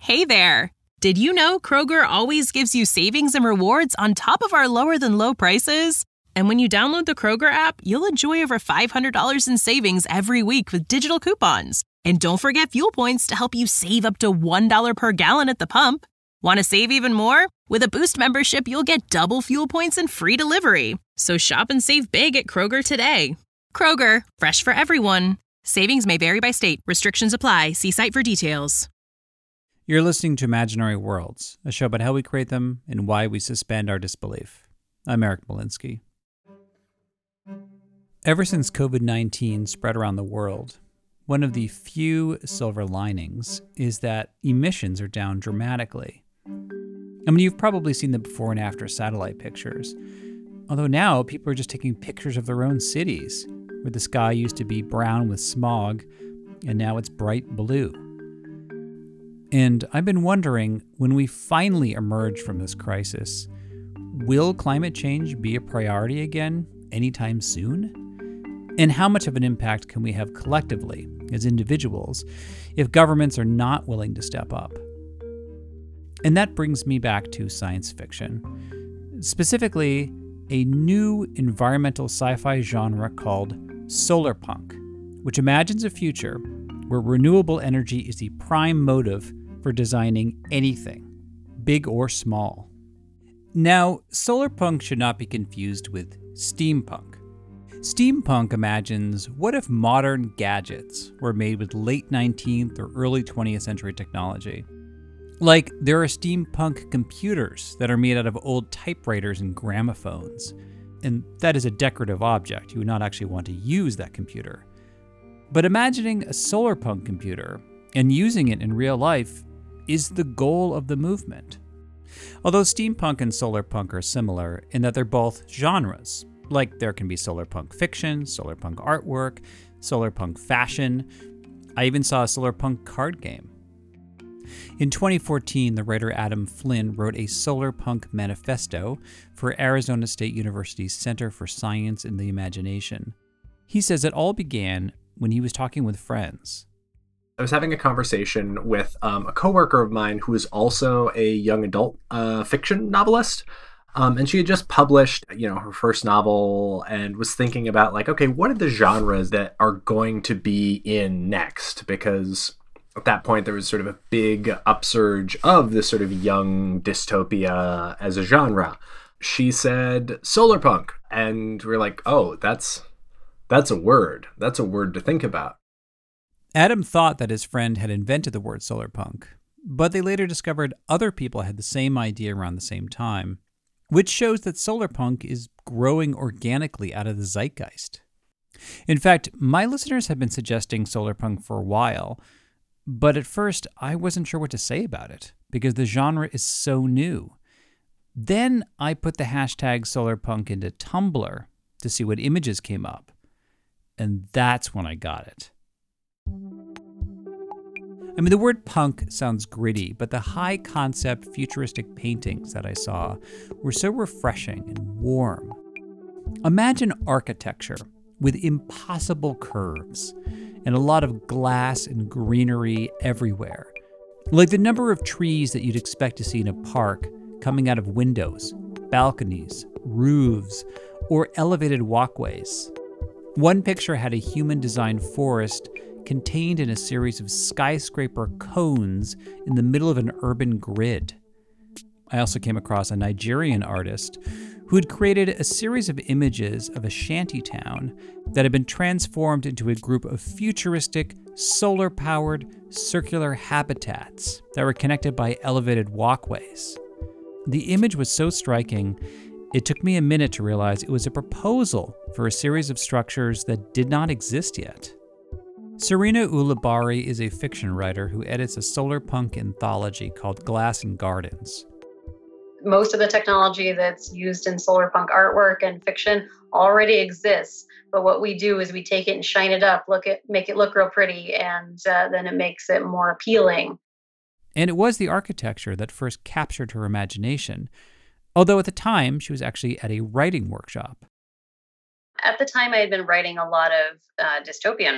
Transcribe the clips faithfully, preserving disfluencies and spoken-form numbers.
Hey there! Did you know Kroger always gives you savings and rewards on top of our lower-than-low prices? And when you download the Kroger app, you'll enjoy over five hundred dollars in savings every week with digital coupons. And don't forget fuel points to help you save up to one dollar per gallon at the pump. Want to save even more? With a Boost membership, you'll get double fuel points and free delivery. So shop and save big at Kroger today. Kroger, fresh for everyone. Savings may vary by state. Restrictions apply. See site for details. You're listening to Imaginary Worlds, a show about how we create them and why we suspend our disbelief. I'm Eric Molinsky. Ever since covid nineteen spread around the world, one of the few silver linings is that emissions are down dramatically. I mean, you've probably seen the before and after satellite pictures. Although now people are just taking pictures of their own cities, where the sky used to be brown with smog, and now it's bright blue. And I've been wondering, when we finally emerge from this crisis, will climate change be a priority again anytime soon? And how much of an impact can we have collectively, as individuals, if governments are not willing to step up? And that brings me back to science fiction, specifically a new environmental sci-fi genre called solarpunk, which imagines a future where renewable energy is the prime motive for designing anything, big or small. Now, solarpunk should not be confused with steampunk. Steampunk imagines, what if modern gadgets were made with late nineteenth or early twentieth century technology? Like, there are steampunk computers that are made out of old typewriters and gramophones, and that is a decorative object. You would not actually want to use that computer. But imagining a solarpunk computer and using it in real life is the goal of the movement. Although steampunk and solarpunk are similar in that they're both genres, like there can be solarpunk fiction, solarpunk artwork, solarpunk fashion. I even saw a solarpunk card game. In twenty fourteen, the writer Adam Flynn wrote a solarpunk manifesto for Arizona State University's Center for Science and the Imagination. He says it all began when he was talking with friends. I was having a conversation with um, a coworker of mine who is also a young adult uh, fiction novelist. Um, and she had just published, you know, her first novel and was thinking about like, okay, what are the genres that are going to be in next? Because at that point, there was sort of a big upsurge of this sort of young dystopia as a genre. She said solarpunk. And we're like, oh, that's that's a word. That's a word to think about. Adam thought that his friend had invented the word solarpunk, but they later discovered other people had the same idea around the same time, which shows that solarpunk is growing organically out of the zeitgeist. In fact, my listeners have been suggesting solarpunk for a while, but at first I wasn't sure what to say about it because the genre is so new. Then I put the hashtag solarpunk into Tumblr to see what images came up, and that's when I got it. I mean, the word punk sounds gritty, but the high-concept futuristic paintings that I saw were so refreshing and warm. Imagine architecture with impossible curves and a lot of glass and greenery everywhere. Like the number of trees that you'd expect to see in a park coming out of windows, balconies, roofs, or elevated walkways. One picture had a human-designed forest contained in a series of skyscraper cones in the middle of an urban grid. I also came across a Nigerian artist who had created a series of images of a shantytown that had been transformed into a group of futuristic, solar-powered, circular habitats that were connected by elevated walkways. The image was so striking, it took me a minute to realize it was a proposal for a series of structures that did not exist yet. Serena Ulibarri is a fiction writer who edits a solarpunk anthology called Glass and Gardens. Most of the technology that's used in solarpunk artwork and fiction already exists, but what we do is we take it and shine it up, look at, make it look real pretty, and uh, then it makes it more appealing. And it was the architecture that first captured her imagination, although at the time she was actually at a writing workshop. At the time, I had been writing a lot of uh, dystopian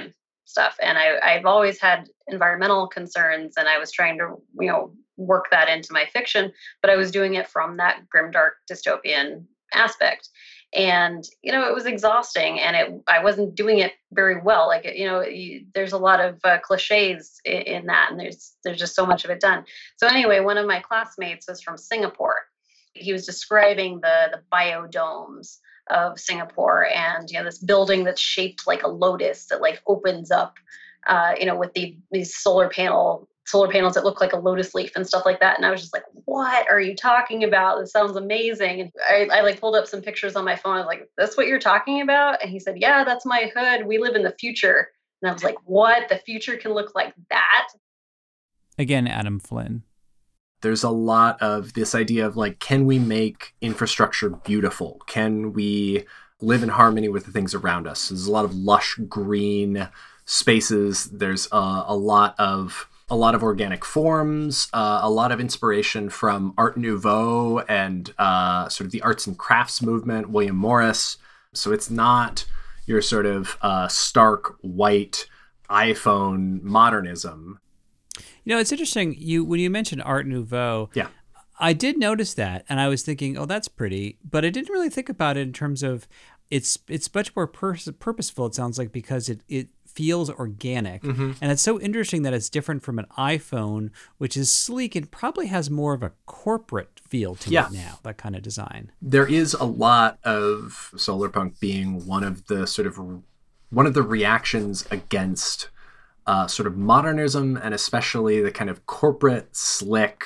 stuff. And I, I've always had environmental concerns, and I was trying to, you know, work that into my fiction, but I was doing it from that grimdark dystopian aspect. And, you know, it was exhausting, and it, I wasn't doing it very well. Like, you know, you, there's a lot of uh, cliches in, in that, and there's, there's just so much of it done. So anyway, one of my classmates was from Singapore. He was describing the, the biodomes of Singapore, and, you know, this building that's shaped like a lotus that like opens up, uh, you know, with the, these solar panel solar panels that look like a lotus leaf and stuff like that. And I was just like, what are you talking about? This sounds amazing. And I, I like pulled up some pictures on my phone. I was like, that's what you're talking about? And he said, yeah, that's my hood. We live in the future. And I was like, what? The future can look like that? Again, Adam Flynn. There's a lot of this idea of like, can we make infrastructure beautiful? Can we live in harmony with the things around us? There's a lot of lush green spaces. There's uh, a lot of a lot of organic forms, uh, a lot of inspiration from Art Nouveau and uh, sort of the arts and crafts movement, William Morris. So it's not your sort of uh, stark white iPhone modernism. You know, it's interesting. You when you mentioned Art Nouveau, yeah, I did notice that, and I was thinking, oh, that's pretty, but I didn't really think about it in terms of it's it's much more pur- purposeful. It sounds like because it it. feels organic. Mm-hmm. And it's so interesting that it's different from an iPhone, which is sleek and probably has more of a corporate feel to yeah. it now, that kind of design. There is a lot of Solarpunk being one of the sort of one of the reactions against uh, sort of modernism, and especially the kind of corporate, slick,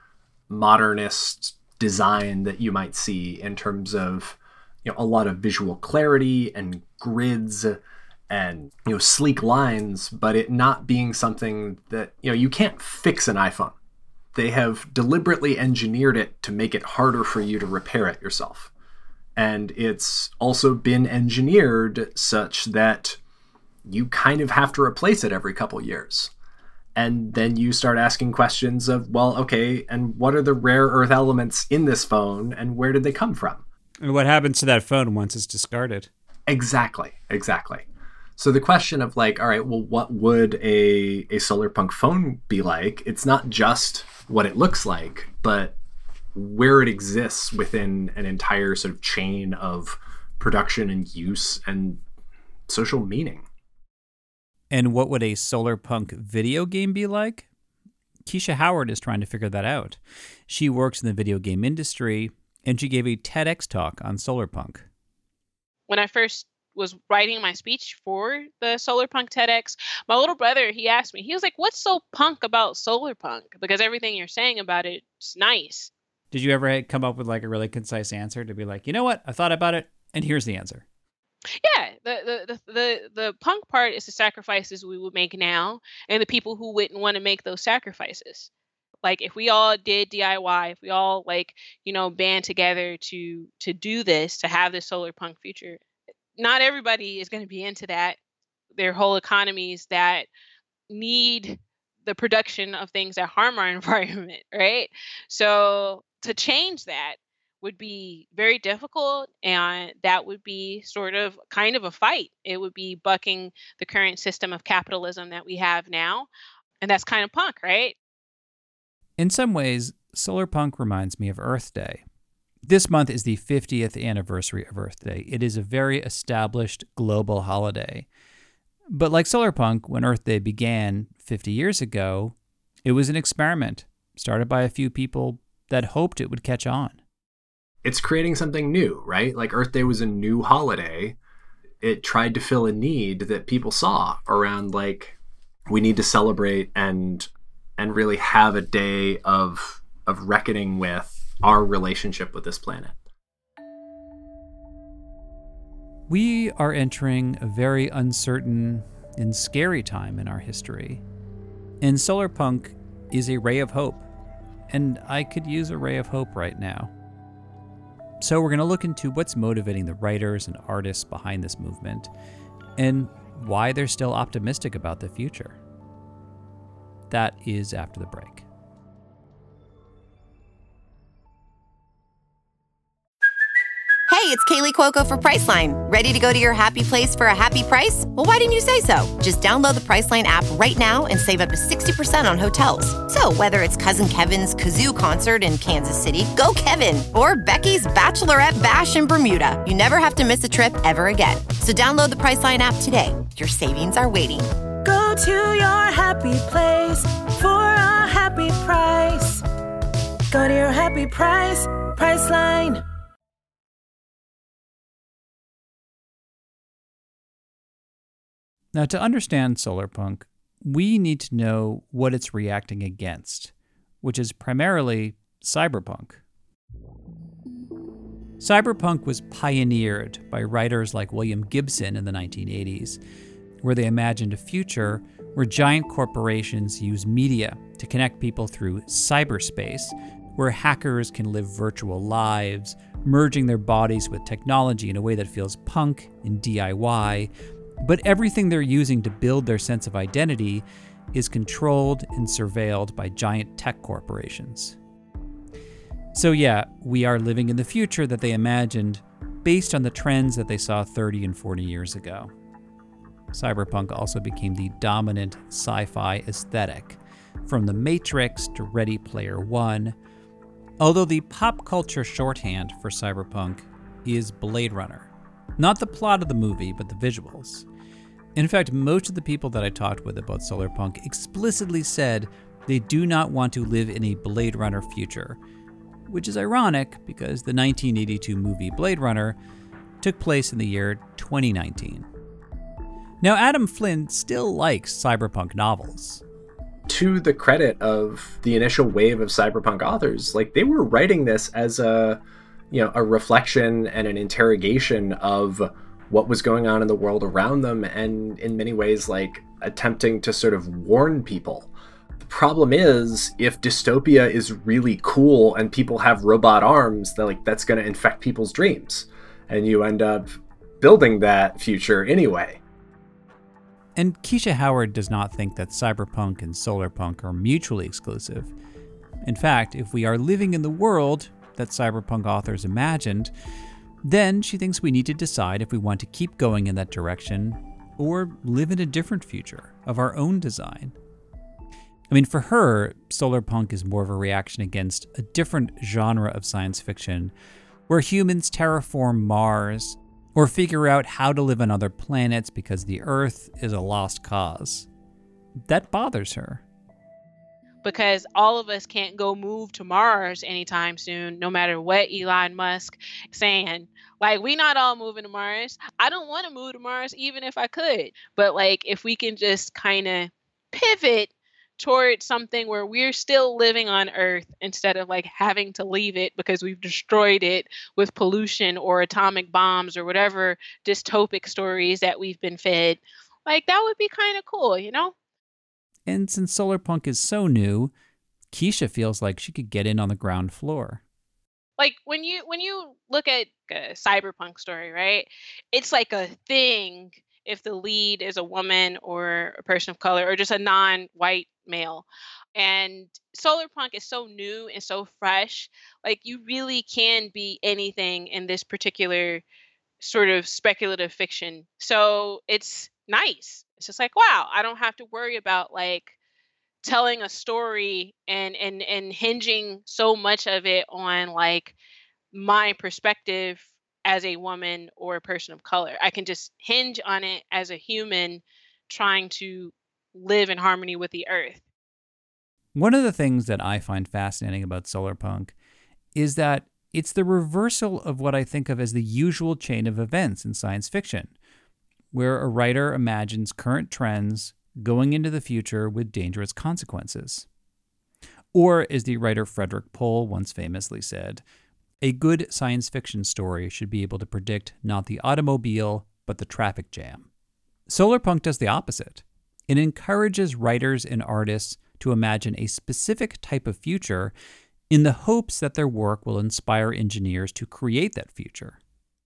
modernist design that you might see in terms of, you know, a lot of visual clarity and grids and, you know, sleek lines, but it not being something that, you know, you can't fix an iPhone. They have deliberately engineered it to make it harder for you to repair it yourself. And it's also been engineered such that you kind of have to replace it every couple years. And then you start asking questions of, well, okay, and what are the rare earth elements in this phone, and where did they come from? And what happens to that phone once it's discarded? Exactly, exactly. So the question of like, all right, well, what would a, a Solarpunk phone be like? It's not just what it looks like, but where it exists within an entire sort of chain of production and use and social meaning. And what would a Solarpunk video game be like? Keisha Howard is trying to figure that out. She works in the video game industry, and she gave a TEDx talk on Solarpunk. When I first was writing my speech for the Solarpunk TEDx, my little brother, he asked me, he was like, what's so punk about Solarpunk? Because everything you're saying about it's nice. Did you ever come up with like a really concise answer to be like, you know what, I thought about it, and here's the answer? Yeah, the the the the, the punk part is the sacrifices we would make now, and the people who wouldn't want to make those sacrifices. Like if we all did D I Y, if we all like, you know, band together to to do this, to have this Solarpunk future, not everybody is going to be into that. There are whole economies that need the production of things that harm our environment, right? So to change that would be very difficult, and that would be sort of kind of a fight. It would be bucking the current system of capitalism that we have now, and that's kind of punk, right? In some ways, Solarpunk reminds me of Earth Day. This month is the fiftieth anniversary of Earth Day. It is a very established global holiday. But like Solarpunk, when Earth Day began fifty years ago, it was an experiment started by a few people that hoped it would catch on. It's creating something new, right? Like Earth Day was a new holiday. It tried to fill a need that people saw around, like, we need to celebrate and and really have a day of of reckoning with our relationship with this planet. We are entering a very uncertain and scary time in our history. And Solarpunk is a ray of hope. And I could use a ray of hope right now. So we're going to look into what's motivating the writers and artists behind this movement, and why they're still optimistic about the future. That is after the break. Hey, it's Kaylee Cuoco for Priceline. Ready to go to your happy place for a happy price? Well, why didn't you say so? Just download the Priceline app right now and save up to sixty percent on hotels. So whether it's Cousin Kevin's Kazoo Concert in Kansas City, go Kevin, or Becky's Bachelorette Bash in Bermuda, you never have to miss a trip ever again. So download the Priceline app today. Your savings are waiting. Go to your happy place for a happy price. Go to your happy price, Priceline. Now, to understand solar punk, we need to know what it's reacting against, which is primarily cyberpunk. Cyberpunk was pioneered by writers like William Gibson in the nineteen eighties, where they imagined a future where giant corporations use media to connect people through cyberspace, where hackers can live virtual lives, merging their bodies with technology in a way that feels punk and D I Y, but everything they're using to build their sense of identity is controlled and surveilled by giant tech corporations. So yeah, we are living in the future that they imagined based on the trends that they saw thirty and forty years ago. Cyberpunk also became the dominant sci-fi aesthetic, from The Matrix to Ready Player One, although the pop culture shorthand for cyberpunk is Blade Runner. Not the plot of the movie, but the visuals. In fact, most of the people that I talked with about solarpunk explicitly said they do not want to live in a Blade Runner future, which is ironic because the nineteen eighty-two movie Blade Runner took place in the year twenty nineteen. Now, Adam Flynn still likes cyberpunk novels. To the credit of the initial wave of cyberpunk authors, like, they were writing this as a, you know, a reflection and an interrogation of what was going on in the world around them, and in many ways, like, attempting to sort of warn people. The problem is, if dystopia is really cool and people have robot arms, that like that's going to infect people's dreams, and you end up building that future anyway. And Keisha Howard does not think that cyberpunk and solarpunk are mutually exclusive. In fact, if we are living in the world that cyberpunk authors imagined, then she thinks we need to decide if we want to keep going in that direction or live in a different future of our own design. I mean, for her, solarpunk is more of a reaction against a different genre of science fiction where humans terraform Mars or figure out how to live on other planets because the Earth is a lost cause. That bothers her. Because all of us can't go move to Mars anytime soon, no matter what Elon Musk saying. Like, we not all moving to Mars. I don't want to move to Mars even if I could. But like, if we can just kind of pivot towards something where we're still living on Earth instead of like having to leave it because we've destroyed it with pollution or atomic bombs or whatever dystopic stories that we've been fed, like that would be kind of cool, you know? And since solarpunk is so new, Keisha feels like she could get in on the ground floor. Like when you when you look at a cyberpunk story, right? It's like a thing if the lead is a woman or a person of color or just a non-white male. And solarpunk is so new and so fresh. Like, you really can be anything in this particular sort of speculative fiction. So it's nice. It's just like, wow, I don't have to worry about like telling a story and and and hinging so much of it on like my perspective as a woman or a person of color. I can just hinge on it as a human trying to live in harmony with the earth. One of the things that I find fascinating about solarpunk is that it's the reversal of what I think of as the usual chain of events in science fiction, where a writer imagines current trends going into the future with dangerous consequences. Or, as the writer Frederik Pohl once famously said, a good science fiction story should be able to predict not the automobile, but the traffic jam. Solarpunk does the opposite. It encourages writers and artists to imagine a specific type of future in the hopes that their work will inspire engineers to create that future.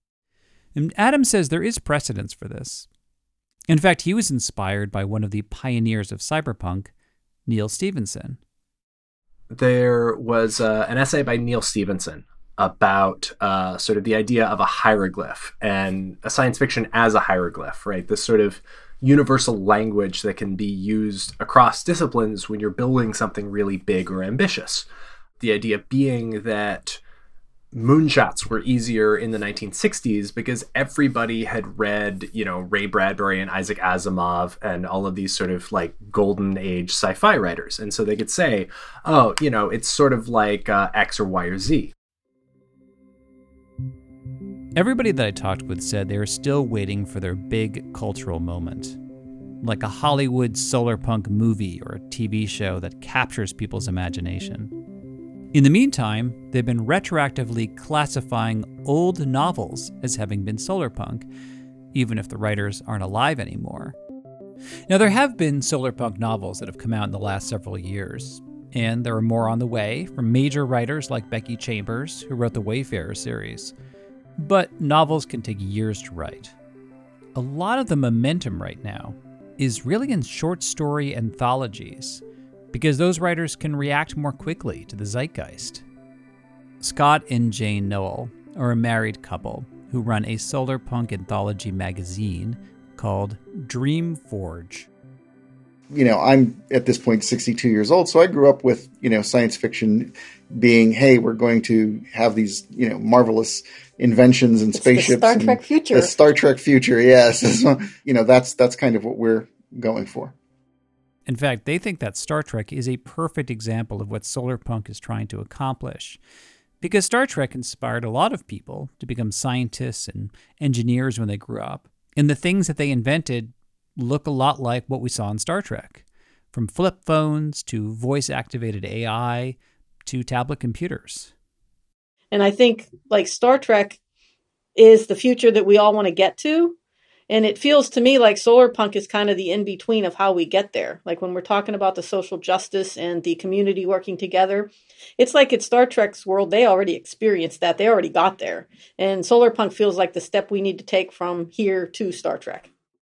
And Adam says there is precedence for this. In fact, he was inspired by one of the pioneers of cyberpunk, Neal Stephenson. There was uh, an essay by Neal Stephenson about uh, sort of the idea of a hieroglyph and a science fiction as a hieroglyph, right? This sort of universal language that can be used across disciplines when you're building something really big or ambitious. The idea being that moonshots were easier in the nineteen sixties because everybody had read, you know, Ray Bradbury and Isaac Asimov and all of these sort of like golden age sci-fi writers. And so they could say, oh, you know, it's sort of like uh, X or Y or Z. Everybody that I talked with said they are still waiting for their big cultural moment, like a Hollywood solar punk movie or a T V show that captures people's imagination. In the meantime, they've been retroactively classifying old novels as having been solar punk, even if the writers aren't alive anymore. Now, there have been solar punk novels that have come out in the last several years, and there are more on the way from major writers like Becky Chambers, who wrote the Wayfarer series. But novels can take years to write. A lot of the momentum right now is really in short story anthologies, because those writers can react more quickly to the zeitgeist. Scott and Jane Noel are a married couple who run a solar punk anthology magazine called Dreamforge. You know, I'm at this point sixty-two years old, so I grew up with, you know, science fiction being, hey, we're going to have these, you know, marvelous inventions and it's spaceships. The Star Trek and future. The Star Trek future, yes. You know, that's that's kind of what we're going for. In fact, they think that Star Trek is a perfect example of what solar punk is trying to accomplish. Because Star Trek inspired a lot of people to become scientists and engineers when they grew up. And the things that they invented look a lot like what we saw in Star Trek. From flip phones to voice-activated A I to tablet computers. And I think, like, Star Trek is the future that we all want to get to. And it feels to me like solar punk is kind of the in-between of how we get there. Like when we're talking about the social justice and the community working together, it's like it's Star Trek's world. They already experienced that. They already got there. And solar punk feels like the step we need to take from here to Star Trek.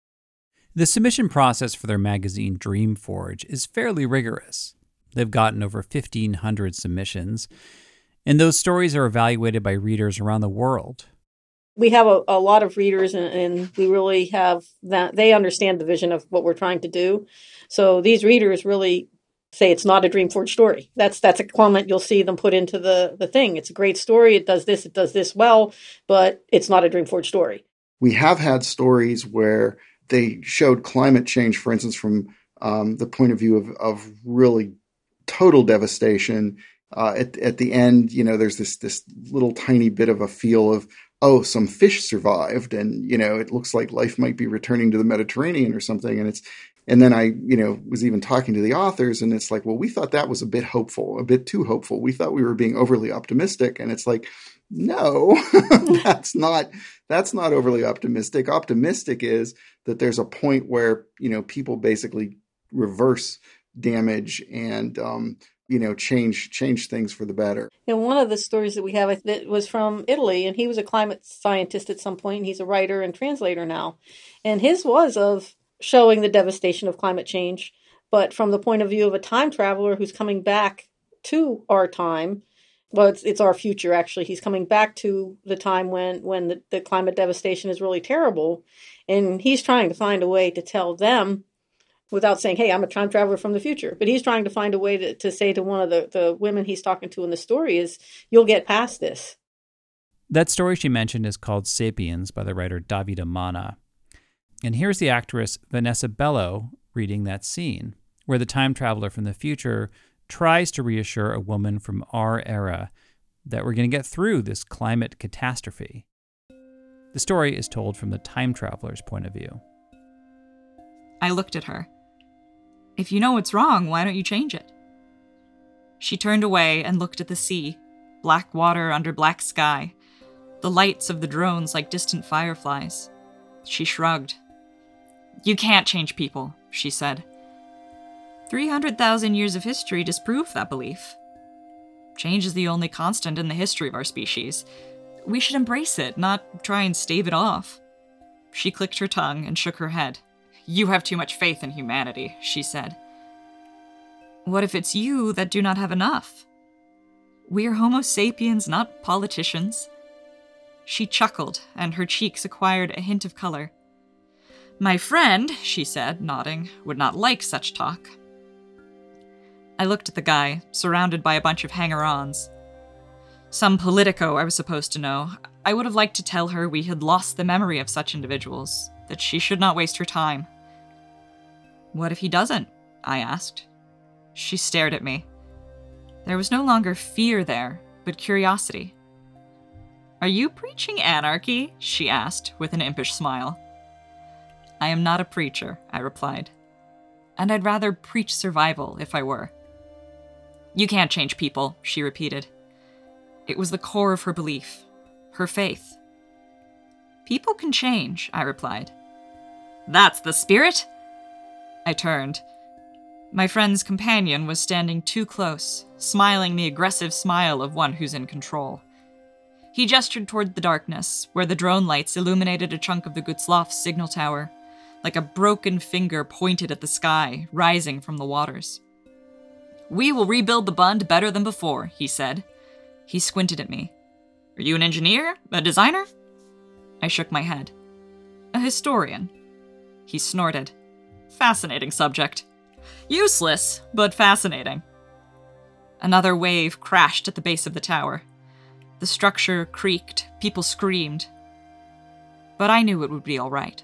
The submission process for their magazine Dreamforge is fairly rigorous. They've gotten over fifteen hundred submissions, and those stories are evaluated by readers around the world. We have a, a lot of readers, and, and we really have that. They understand the vision of what we're trying to do. So these readers really say it's not a Dreamforge story. That's that's a comment you'll see them put into the, the thing. It's a great story. It does this. It does this well, but it's not a Dreamforge story. We have had stories where they showed climate change, for instance, from um, the point of view of, of really total devastation. Uh, at, at the end, you know, there's this this little tiny bit of a feel of, oh, some fish survived, and, you know, it looks like life might be returning to the Mediterranean or something. And it's, and then I, you know, was even talking to the authors, and it's like, well, we thought that was a bit hopeful, a bit too hopeful. We thought we were being overly optimistic. And it's like, no, that's not, that's not overly optimistic. Optimistic is that there's a point where, you know, people basically reverse damage and, um, you know, change change things for the better. And one of the stories that we have that was from Italy, and he was a climate scientist at some point, and he's a writer and translator now. And his was of showing the devastation of climate change, but from the point of view of a time traveler who's coming back to our time. Well, it's it's our future, actually. He's coming back to the time when, when the, the climate devastation is really terrible. And he's trying to find a way to tell them without saying, hey, I'm a time traveler from the future. But he's trying to find a way to, to say to one of the, the women he's talking to in the story is, you'll get past this. That story she mentioned is called Sapiens by the writer Davide Manna. And here's the actress Vanessa Bello reading that scene, where the time traveler from the future tries to reassure a woman from our era that we're going to get through this climate catastrophe. The story is told from the time traveler's point of view. I looked at her. If you know what's wrong, why don't you change it? She turned away and looked at the sea, black water under black sky, the lights of the drones like distant fireflies. She shrugged. You can't change people, she said. three hundred thousand years of history disprove that belief. Change is the only constant in the history of our species. We should embrace it, not try and stave it off. She clicked her tongue and shook her head. You have too much faith in humanity, she said. What if it's you that do not have enough? We're Homo sapiens, not politicians. She chuckled, and her cheeks acquired a hint of color. My friend, she said, nodding, would not like such talk. I looked at the guy, surrounded by a bunch of hanger-ons. Some politico I was supposed to know. I would have liked to tell her we had lost the memory of such individuals, that she should not waste her time. What if he doesn't? I asked. She stared at me. There was no longer fear there, but curiosity. Are you preaching anarchy? She asked, with an impish smile. I am not a preacher, I replied. And I'd rather preach survival if I were. You can't change people, she repeated. It was the core of her belief, her faith. People can change, I replied. That's the spirit? I turned. My friend's companion was standing too close, smiling the aggressive smile of one who's in control. He gestured toward the darkness, where the drone lights illuminated a chunk of the Gutzloff signal tower, like a broken finger pointed at the sky, rising from the waters. We will rebuild the Bund better than before, he said. He squinted at me. Are you an engineer? A designer? I shook my head. A historian. He snorted. Fascinating subject. Useless, but fascinating. Another wave crashed at the base of the tower. The structure creaked, people screamed. But I knew it would be all right.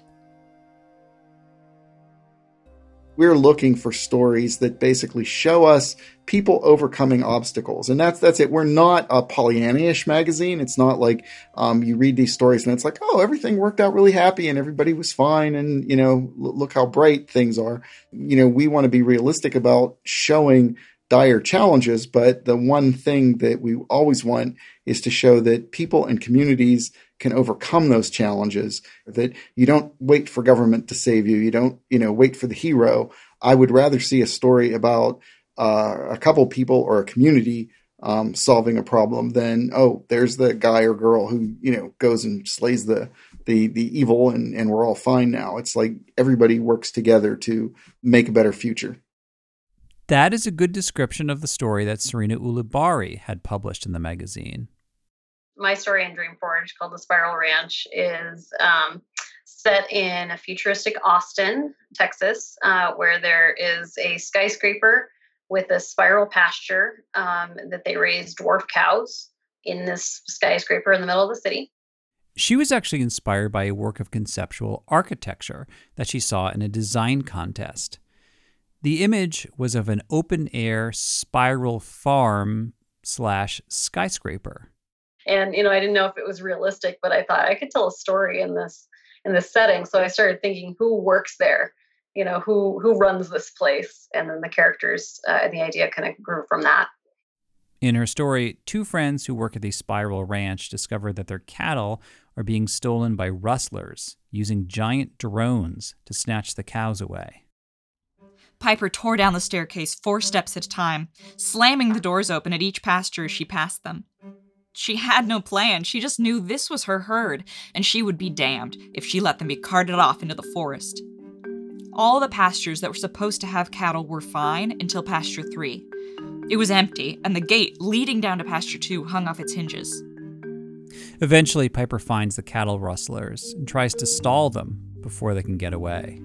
We're looking for stories that basically show us people overcoming obstacles. And that's that's it. We're not a Pollyanna-ish magazine. It's not like um, you read these stories and it's like, oh, everything worked out really happy and everybody was fine and, you know, look how bright things are. You know, we want to be realistic about showing dire challenges, but the one thing that we always want is to show that people and communities can overcome those challenges, that you don't wait for government to save you. You don't, you know, wait for the hero. I would rather see a story about uh, a couple people or a community um, solving a problem than, oh, there's the guy or girl who, you know, goes and slays the the the evil and, and we're all fine now. It's like everybody works together to make a better future. That is a good description of the story that Serena Ulibarri had published in the magazine. My story in Dreamforge, called The Spiral Ranch, is um, set in a futuristic Austin, Texas, uh, where there is a skyscraper with a spiral pasture um, that they raise dwarf cows in this skyscraper in the middle of the city. She was actually inspired by a work of conceptual architecture that she saw in a design contest. The image was of an open-air spiral farm slash skyscraper. And, you know, I didn't know if it was realistic, but I thought I could tell a story in this in this setting. So I started thinking, who works there? You know, who who runs this place? And then the characters, uh, the idea kind of grew from that. In her story, two friends who work at the Spiral Ranch discover that their cattle are being stolen by rustlers using giant drones to snatch the cows away. Piper tore down the staircase four steps at a time, slamming the doors open at each pasture as she passed them. She had no plan. She just knew this was her herd, and she would be damned if she let them be carted off into the forest. All the pastures that were supposed to have cattle were fine until pasture three. It was empty, and the gate leading down to pasture two hung off its hinges. Eventually, Piper finds the cattle rustlers and tries to stall them before they can get away.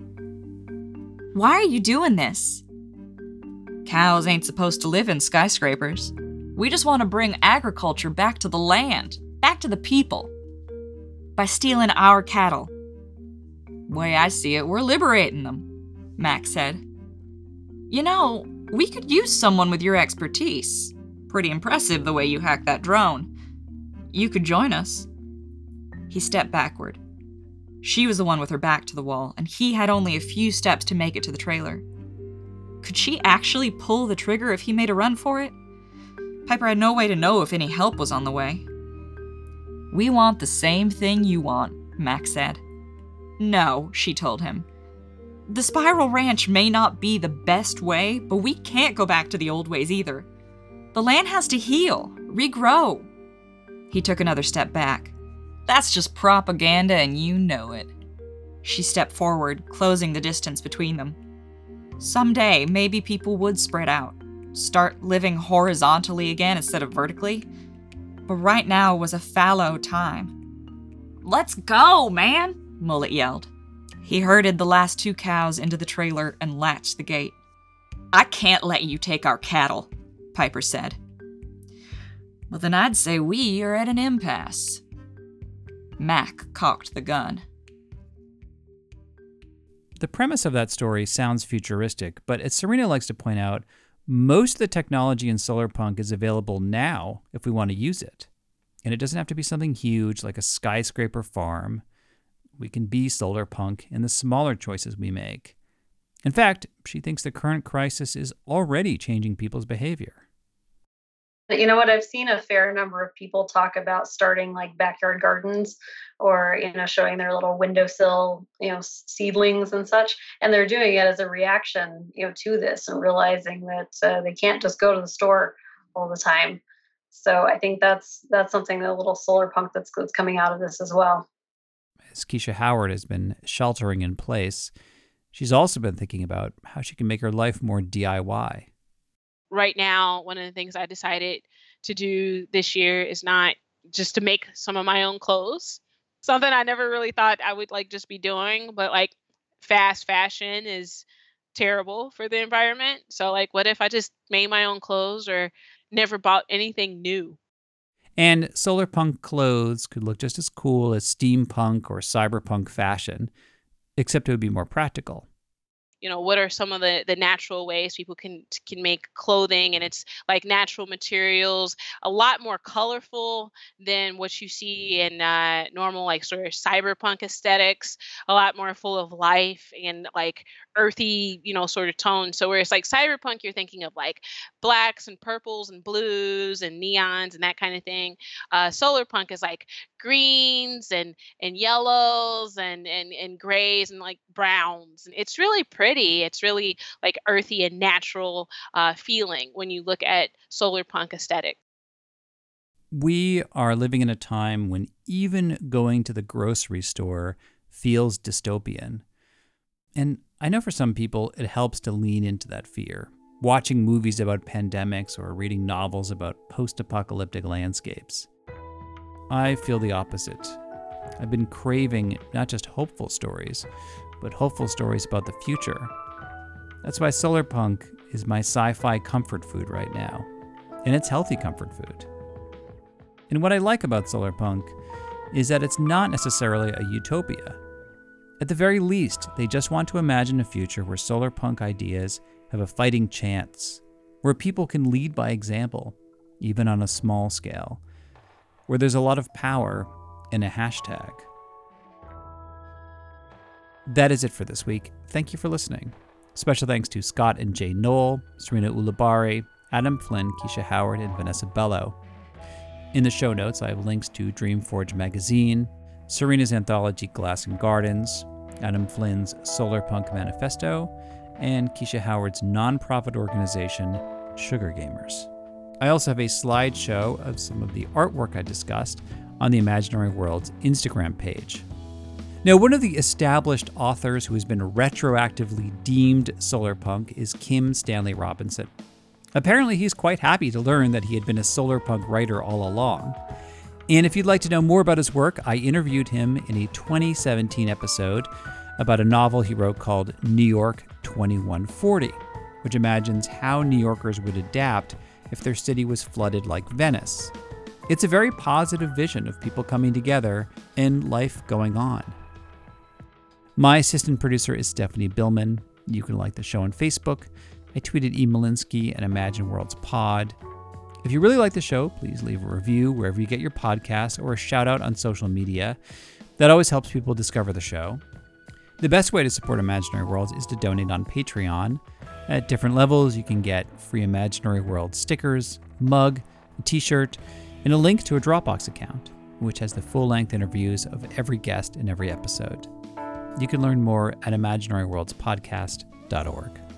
Why are you doing this? Cows ain't supposed to live in skyscrapers. We just want to bring agriculture back to the land, back to the people. By stealing our cattle. Way I see it, we're liberating them, Max said. You know, we could use someone with your expertise. Pretty impressive the way you hacked that drone. You could join us. He stepped backward. She was the one with her back to the wall, and he had only a few steps to make it to the trailer. Could she actually pull the trigger if he made a run for it? Piper had no way to know if any help was on the way. We want the same thing you want, Max said. No, she told him. The Spiral Ranch may not be the best way, but we can't go back to the old ways either. The land has to heal, regrow. He took another step back. That's just propaganda and you know it. She stepped forward, closing the distance between them. Someday, maybe people would spread out. start living horizontally again instead of vertically. But right now was a fallow time. "Let's go, man," Mullet yelled. He herded the last two cows into the trailer and latched the gate. "I can't let you take our cattle," Piper said. "Well, then I'd say we are at an impasse." Mac cocked the gun. The premise of that story sounds futuristic, but as Serena likes to point out, most of the technology in solar punk is available now if we want to use it. And it doesn't have to be something huge like a skyscraper farm. We can be solar punk in the smaller choices we make. In fact, she thinks the current crisis is already changing people's behavior. You know what? I've seen a fair number of people talk about starting like backyard gardens, or, you know, showing their little windowsill, you know, seedlings and such. And they're doing it as a reaction, you know, to this, and realizing that uh, they can't just go to the store all the time. So I think that's that's something, a little solar punk that's, that's coming out of this as well. As Keisha Howard has been sheltering in place, she's also been thinking about how she can make her life more D I Y. Right now, one of the things I decided to do this year is not just to make some of my own clothes. Something I never really thought I would like just be doing, but like fast fashion is terrible for the environment. So like, what if I just made my own clothes or never bought anything new? And solar punk clothes could look just as cool as steampunk or cyberpunk fashion, except it would be more practical. You know, what are some of the, the natural ways people can can make clothing? And it's like natural materials, a lot more colorful than what you see in uh, normal, like sort of cyberpunk aesthetics, a lot more full of life and like earthy, you know, sort of tones. So where it's like cyberpunk, you're thinking of like blacks and purples and blues and neons and that kind of thing. Uh, solar punk is like greens and and yellows and and and grays and like browns. And it's really pretty. It's really like earthy and natural uh, feeling when you look at solar punk aesthetic. We are living in a time when even going to the grocery store feels dystopian. And I know for some people it helps to lean into that fear, watching movies about pandemics or reading novels about post-apocalyptic landscapes. I feel the opposite. I've been craving not just hopeful stories, but hopeful stories about the future. That's why solar punk is my sci-fi comfort food right now, and it's healthy comfort food. And what I like about solar punk is that it's not necessarily a utopia. At the very least, they just want to imagine a future where solar punk ideas have a fighting chance, where people can lead by example, even on a small scale, where there's a lot of power in a hashtag. That is it for this week. Thank you for listening. Special thanks to Scott and Jay Knoll, Serena Ulibarri, Adam Flynn, Keisha Howard, and Vanessa Bello. In the show notes, I have links to Dreamforge magazine, Serena's anthology Glass and Gardens, Adam Flynn's Solar Punk Manifesto, and Keisha Howard's nonprofit organization, Sugar Gamers. I also have a slideshow of some of the artwork I discussed on the Imaginary World's Instagram page. Now, one of the established authors who has been retroactively deemed solar punk is Kim Stanley Robinson. Apparently, he's quite happy to learn that he had been a solar punk writer all along. And if you'd like to know more about his work, I interviewed him in a twenty seventeen episode about a novel he wrote called New York twenty-one forty, which imagines how New Yorkers would adapt if their city was flooded like Venice. It's a very positive vision of people coming together and life going on. My assistant producer is Stephanie Billman. You can like the show on Facebook. I tweeted E. Malinsky and Imagine Worlds Pod. If you really like the show, please leave a review wherever you get your podcasts or a shout out on social media. That always helps people discover the show. The best way to support Imaginary Worlds is to donate on Patreon. At different levels, you can get free Imaginary World stickers, mug, a t-shirt, and a link to a Dropbox account, which has the full-length interviews of every guest in every episode. You can learn more at imaginary worlds podcast dot org.